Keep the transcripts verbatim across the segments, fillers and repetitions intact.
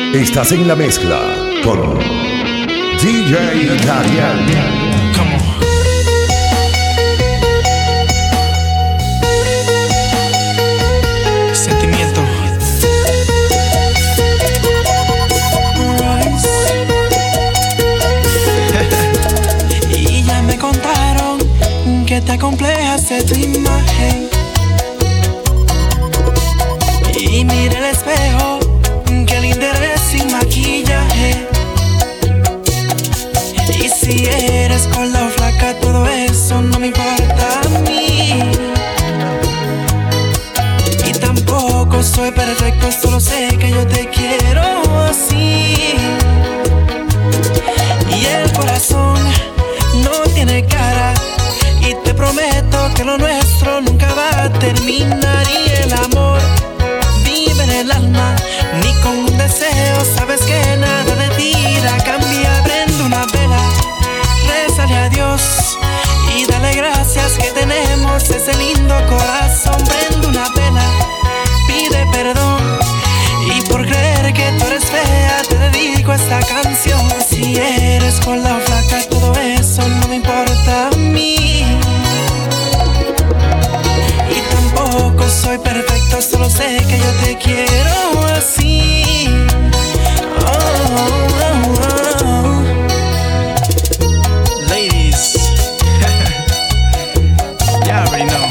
Estás en la mezcla con D J Darian. Come on. Sentimiento. Y ya me contaron que te acomplejas de tu imagen. Y mira el espejo, qué linda eres sin maquillaje. Y si eres gorda o flaca, todo eso no me importa a mí. Y tampoco soy perfecto, solo sé que yo te quiero así. Y el corazón no tiene cara, y te prometo que lo nuestro nunca va a terminar. Y el amor vive en el alma, ni con un deseo, sabes que nada de ti irá a cambiar. Prende una vela, rézale a Dios y dale gracias que tenemos ese lindo corazón. Prende una vela, pide perdón, y por creer que tú eres fea te dedico esta canción. Si eres gorda o flaca, todo eso no me importa a mí. Y tampoco soy perfecto, solo sé que yo te quiero así. Oh, oh, oh. Ladies. You already know.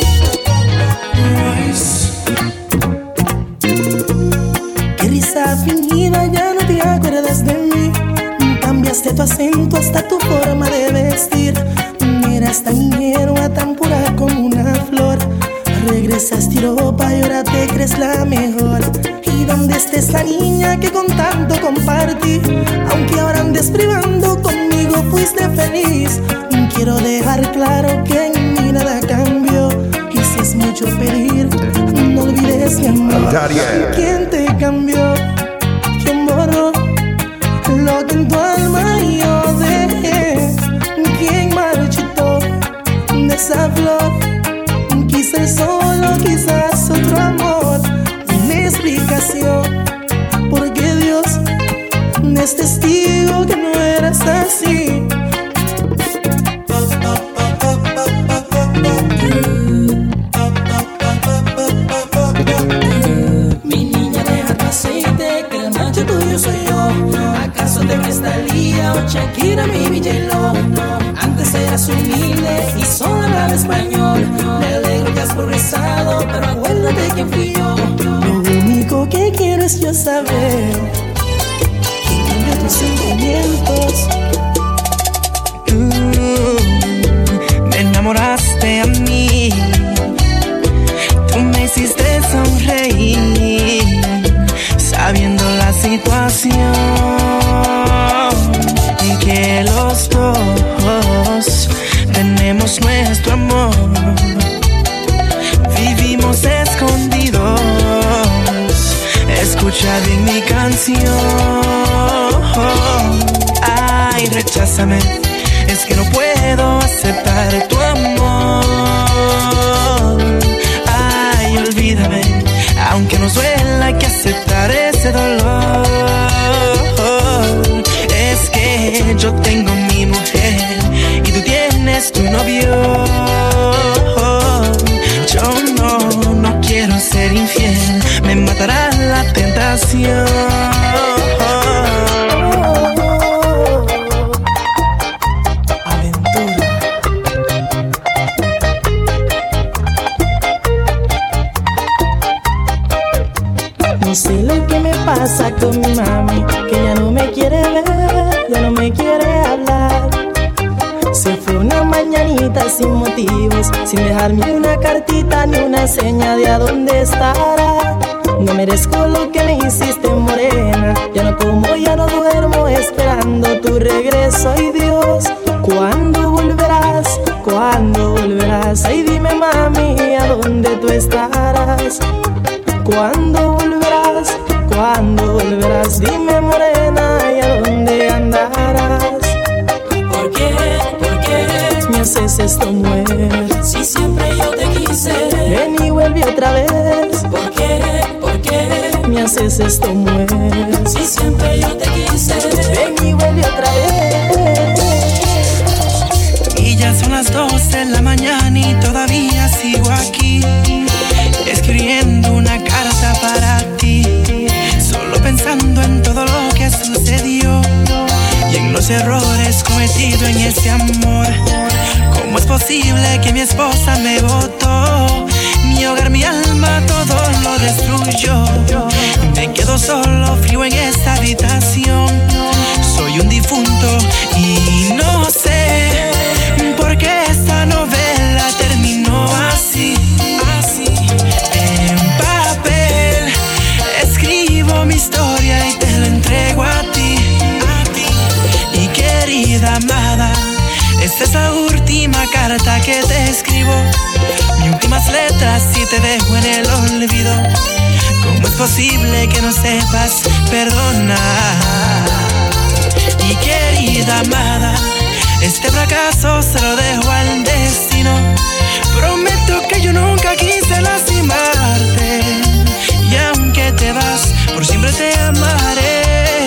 Qué risa fingida, ya no te acuerdas de mí. Cambiaste tu acento hasta tu forma de vestir. Eras tan ingenua, tan pura como una flor. Regresaste a Europa y ahora te crees la mejor. ¿Y dónde está esa niña que con tanto compartí? Aunque ahora andes privando, conmigo fuiste feliz. Quiero dejar claro que en mí nada cambió. Y si es mucho pedir, no olvides mi amor. Darian. ¿Quién te cambió? ¿Quién borró lo que en tu alma yo dejé? ¿Quién marchitó de esa flor? Quizás solo, quizás otro amor. Una explicación, porque Dios es testigo que no eras así. Mi niña, deja tu aceite, que el macho tuyo soy yo. ¿Acaso te crees Thalía o Shakira, mi V J Lo? Antes eras humilde y solo hablaba español. Me alegro que has progresado, pero acuérdate quién fui yo. Lo único que quiero es yo saber quién cambia tus sentimientos. Tú me enamoraste a mí, tú me hiciste sonreír, sabiendo la situación, y que los dos tenemos nuestro amor. Vivimos escondidos, escucha bien mi canción. Ay, recházame, es que no puedo aceptar tu amor. Ay, olvídame, aunque nos duela, hay que aceptar ese dolor. Es que yo tengo mi mujer y tú tienes tu novio. Yo no, no quiero ser infiel, me matará la tentación. No sé lo que me pasa con mi mami, que ya no me quiere ver, ya no me quiere hablar. Se fue una mañanita sin motivos, sin dejarme una cartita ni una seña de a dónde estará. No merezco lo que me hiciste, morena. Ya no como, ya no duermo, esperando tu regreso. Ay Dios, ¿cuándo volverás? ¿Cuándo volverás? Ay dime mami, ¿a dónde tú estarás? ¿Cuándo volverás? ¿Cuándo volverás? Dime morena, ¿y a dónde andarás? ¿Por qué? ¿Por qué? Me haces esto, mujer. Si siempre yo te quise. Ven y vuelve otra vez. ¿Por qué? ¿Por qué? Me haces haces esto, mueres. Si siempre yo te quise, ven y vuelve otra vez. Y ya son las dos de la mañana y todavía sigo aquí, escribiendo una carta para ti, solo pensando en todo lo que sucedió y en los errores cometidos en ese amor. ¿Cómo es posible que mi esposa me botó? Mi hogar, mi alma, todo lo destruyó. Me quedo solo, frío en esta habitación. Soy un difunto y no sé por qué esta novela terminó así, así. En papel escribo mi historia y te la entrego a ti, a ti. Y querida amada, esta es la última carta que te escribo, mis últimas letras y te dejo en el olvido. ¿Cómo es posible que no sepas perdonar? Y querida amada, este fracaso se lo dejo al destino. Prometo que yo nunca quise lastimarte, y aunque te vas, por siempre te amaré.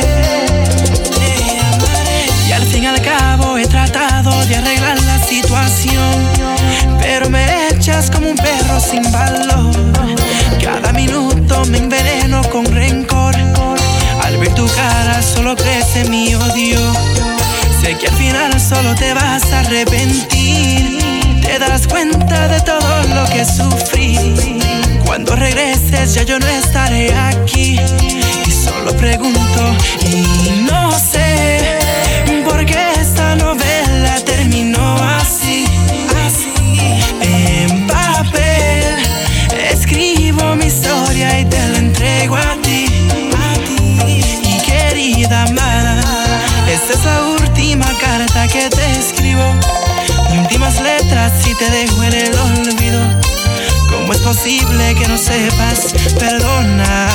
Te amaré. Y al fin y al cabo he tratado de arreglar la situación, pero me echas como un perro sin valor. Cada minuto me enveneno con rencor. Al ver tu cara solo crece mi odio. Sé que al final solo te vas a arrepentir. Te darás cuenta de todo lo que sufrí. Cuando regreses ya yo no estaré aquí. Y solo pregunto y no sé por qué esta novela terminó así, así. En papel escribo mi historia y te la entrego a ti, a ti. Y querida amada, esta es la última carta que te escribo, mis últimas letras y te dejo en el olvido. ¿Cómo es posible que no sepas perdonar?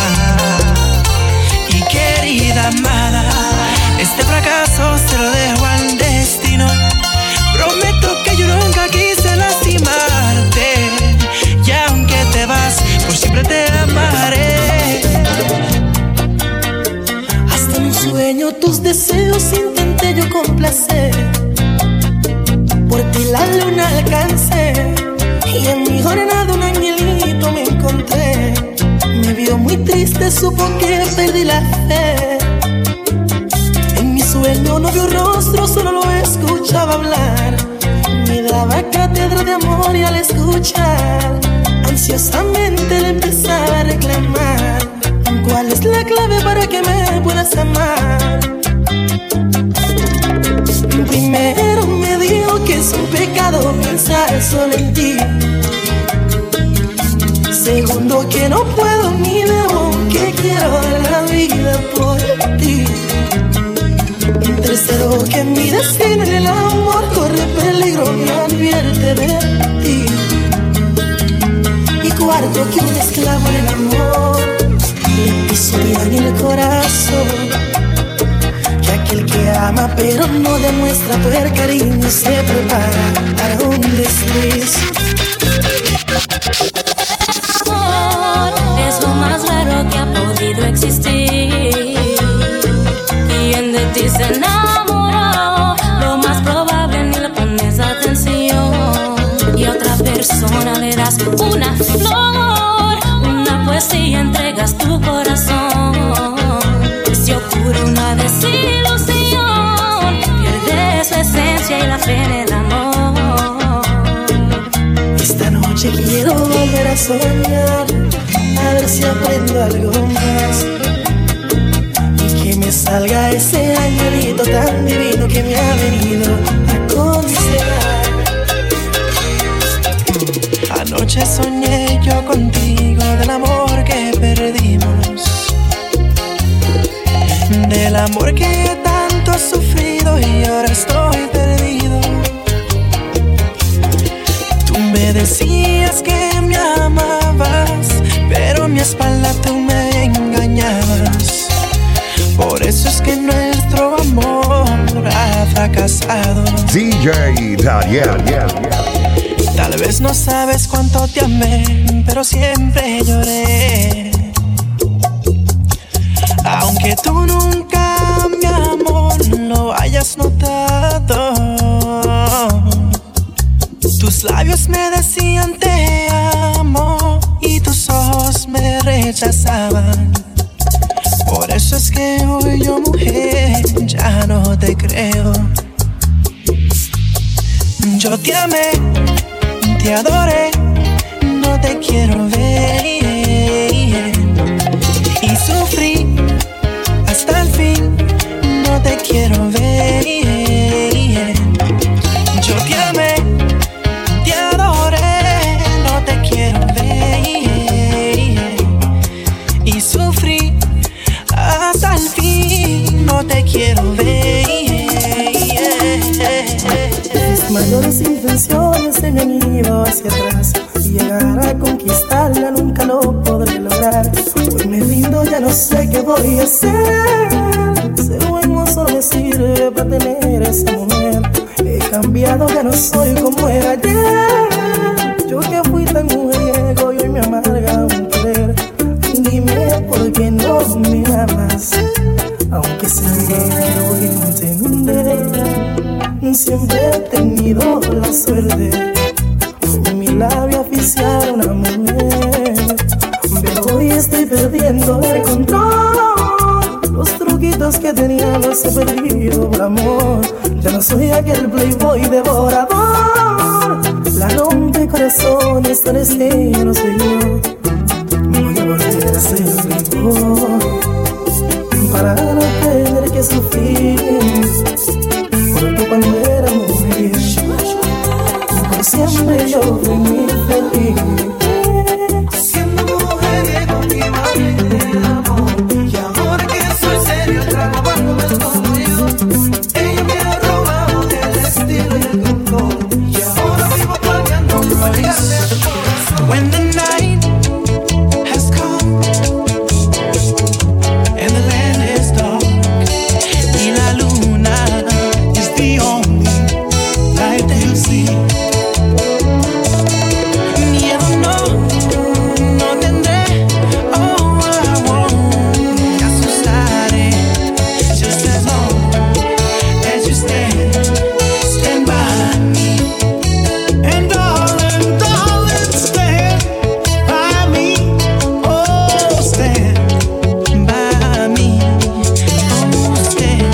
Y querida amada, este fracaso se lo dejo al destino. Prometo que yo nunca quise lastimarte, y aunque te vas, por siempre te amaré. Hasta en un sueño tus deseos intenté yo complacer. Por ti la luna alcancé, y en mi jornada un angelito me encontré. Me vio muy triste, supo que perdí la fe. En mi sueño no vio rostro, solo lo escuchaba hablar. Me daba cátedra de amor y al escuchar, ansiosamente le empezaba a reclamar: ¿cuál es la clave para que me puedas amar? Primero me dijo que es un pecado pensar solo en ti. Segundo, que no puedo ni debo, que quiero dar la vida por ti. Tercero, que mi destino en el amor corre peligro, me advierte de ti. Y cuarto, que un esclavo en el amor le pisotea en el corazón. Que aquel que ama pero no demuestra todo el cariño se prepara para un desliz. Es lo más raro que ha podido existir. Quien de ti se enamoró, lo más probable ni le pones atención. Y a otra persona le das una flor, una poesía, entregas tu corazón. Si ocurre una desilusión, pierdes su esencia y la fe en el amor. Esta noche quiero volver a soñar, a ver si aprendo algo más, y que me salga ese angelito tan divino que me ha venido a aconsejar. Anoche soñé yo contigo del amor que perdimos, del amor que tanto he sufrido y ahora estoy perdido. Tú me decías que me amabas, pero a mi espalda tú me engañabas. Por eso es que nuestro amor ha fracasado. D J Daniel. Tal vez no sabes cuánto te amé, pero siempre lloré. rechazaban. Por eso es que hoy yo, mujer, ya no te creo. Yo te amé, te adoré, no te quiero ver. Y sufrí hasta el fin, no te quiero ver. Yo te amé, te adoré, no te quiero ver. Y sufrí hasta el fin, no te quiero ver. Mis mayores intenciones se me han ido hacia atrás, y llegar a conquistarla nunca lo podré lograr. Hoy me rindo, ya no sé qué voy a hacer. Ser buen mozo me sirve para tener esa mujer. He cambiado, ya no soy como era ayer. Yo que fui tan mujeriego y hoy me amarga un querer. Dime por qué no me amas, aunque sé que lo voy a entender. Siempre he tenido la suerte con mi labio oficial a una mujer, pero hoy estoy perdiendo el control. Los truquitos que tenía los he perdido por amor. Ya no soy aquel playboy devorador. La rompe corazones, tal vez que ya no soy yo. Voy a volver a ser playboy para no tener que sufrir. Porque cuando era mujer, por siempre yo fui muy feliz. Siendo mujeriego me iba bien el amor, y ahora que soy serio trabajando como yo, ella me ha robado el estilo y el control, y ahora vivo pagando para llegarle a tu corazón. When the night has come and the land is dark y la luna the only light that you see. Miedo no, no tendré. Oh, I won't asustaré. Just as long as you stand, stand by me. And darling, darling, stand by me. Oh, stand by me. Oh, stand.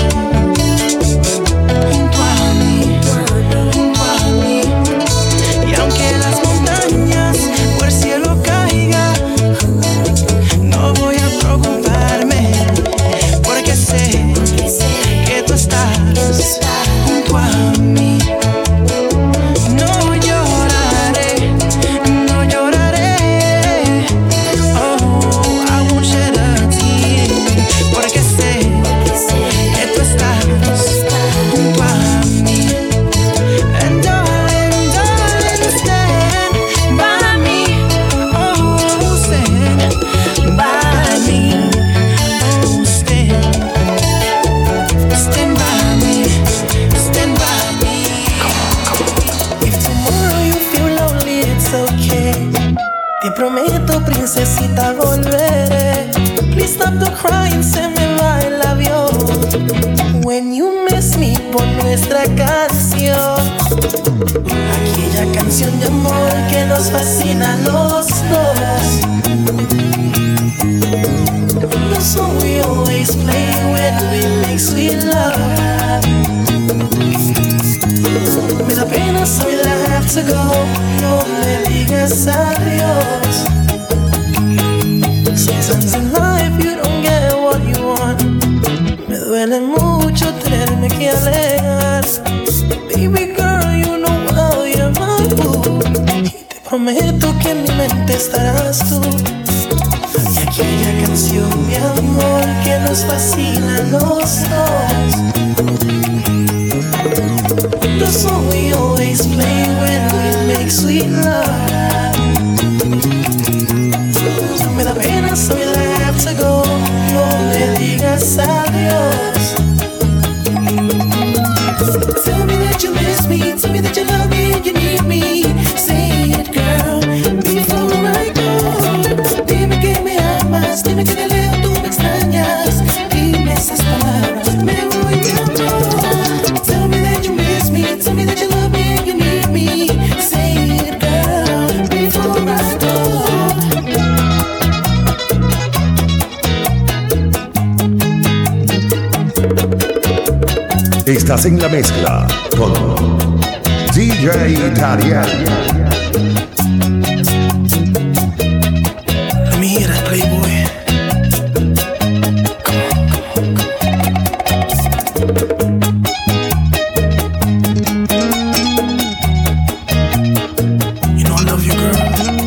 Princesita, volveré. Please stop the crying, se me va el avión. When you miss me, pon nuestra canción. Aquella canción de amor que nos fascina a los dos. The song we always play when we make sweet love. Me da pena, so I have to go. No me digas adiós. Sometimes in life you don't get what you want. Me duele mucho tenerme que alejar. Baby girl, you know well you're my boo. Y te prometo que en mi mente estarás tú. Y aquella canción, mi amor, que nos fascina a los dos. The song we always play when we make sweet love. Me da pena, so I have to go. No me digas adiós. Tell me that you miss me. Tell me that you love me and you need me. Say it, girl, before I go. Dime que me amas. Dime que de lejos tú me extrañas. Dime esas palabras, me voy de amor. Tell me that you miss me. Tell me that you love me and you need me. Say it, girl, before I go. Estás en la mezcla con D J Dariel. Let me hear that, Playboy. You know I love you, girl.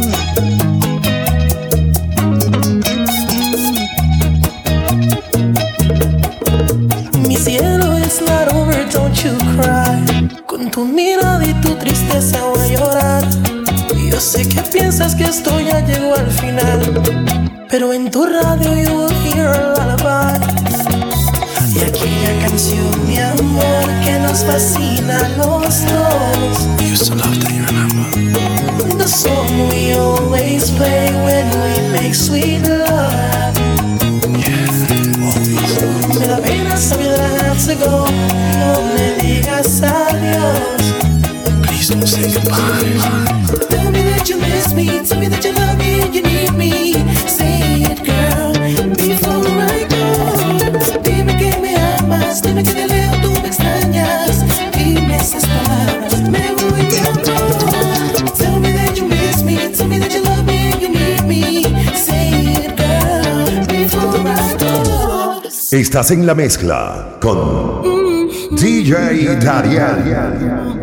Mi cielo, it's not over, don't you cry. Con tu mirada y tu tristeza voy a llorar. Yo sé que piensas que esto ya llegó al final, pero en tu radio you will hear a lullaby. Y aquella canción, mi amor, que nos fascina a los dos. We used to love, do you remember? The song we always play when we make sweet love. Me da pena saber I have to go. No me digas adiós. Please don't say goodbye. Tell me that you miss me. Tell me that you love me and you need me. Say it, girl, before I go. Dime que me amas. Dime que de lejos tú me extrañas. Dime esas palabras. Me voy de amor. Tell me that you miss me. Tell me that you love me and you need me. Say it, girl, before I go. Estás en la mezcla con D J Dariel.